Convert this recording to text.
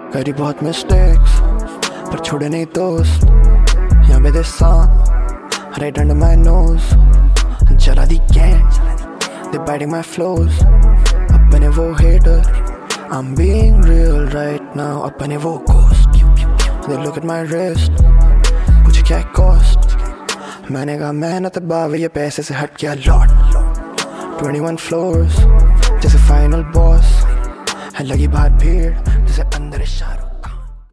करी बहुत मिस्टेक्स पर छोड़े नहीं दोस्त। यहाँ पे this song right under my nose, जला दी gang, they biting my flows। अपने वो hater, I'm being real right now। अपने वो ghost, they look at my wrist, पूछे क्या cost। मैंने कहा मेहनत बावे ये पैसे से हट गया लौट। 21 floors जैसे final boss है, लगी बाहर भीड़ जैसे अंदर इशारों।